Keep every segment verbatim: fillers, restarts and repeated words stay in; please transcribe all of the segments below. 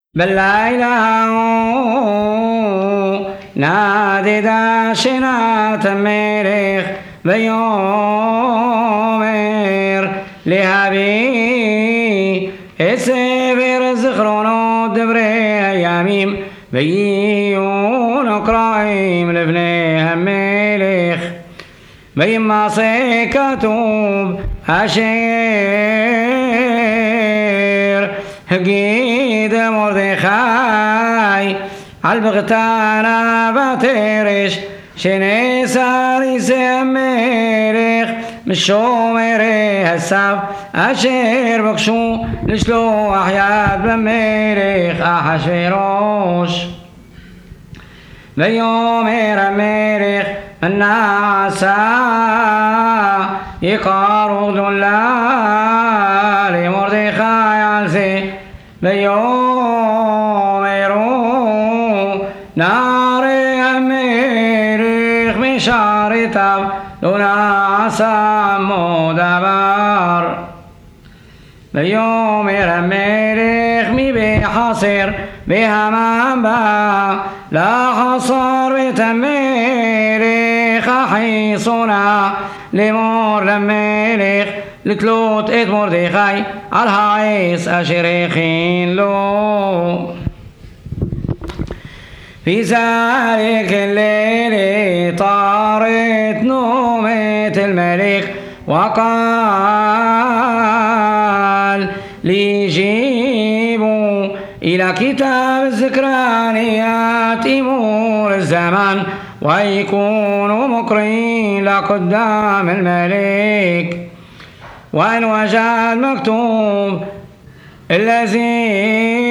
بل لا إله نادي داشنات ميريخ بيومير لهابي السفر زخرونو دبري يميم بيون قرايم لبني هميليخ بيما سيكتوب أشير هقيد مردخاي عالبغتانا باترش شني ساري سميريخ مشو ميري هالساف أشير بكشو لشلو أحياد بميريخ أحشيروش بيوم ميريخ الناسا يقارو دلالي مردخاي عالسي بيوم يرو ناري أميريخ مشاري تاب دوناسا مدبر بيوم أميريخ مي بحصير بهمان با لا حصر بتميريخ حيصنا لمور لميريخ لتلوت ات مردخاي عالهايس أشريخين لو في ذلك الليل طارت نومة الملك وقال لي جيبوا إلى كتاب الذكرانيات إمور الزمان ويكونوا مقرين لقدام الملك وإن وجد مكتوب الذي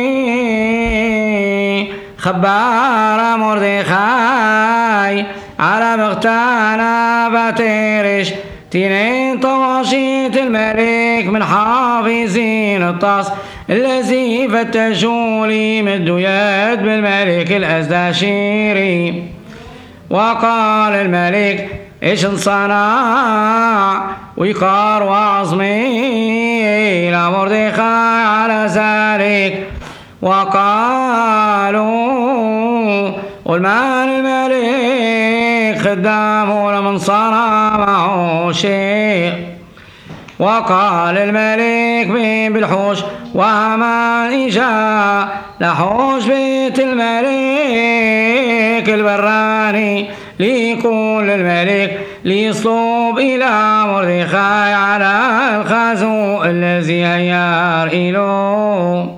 خبار مردخاي على بغتانا باترش تنين طواشيت الملك من حافظين الطاس الذي فتشوا لي مدوا يد بالملك الأزداشيري وقال الملك إيش انصنع ويقار وعظمي لا مردخاي على ذلك وقالوا والمان الملك خدامه لمن صنع معه شيء وقال الملك بين بالحوش وهمان إجا لحوش بيت الملك البراني ليكون للملك ليصلب إلى مردخاي على الخازو الذي هيار إله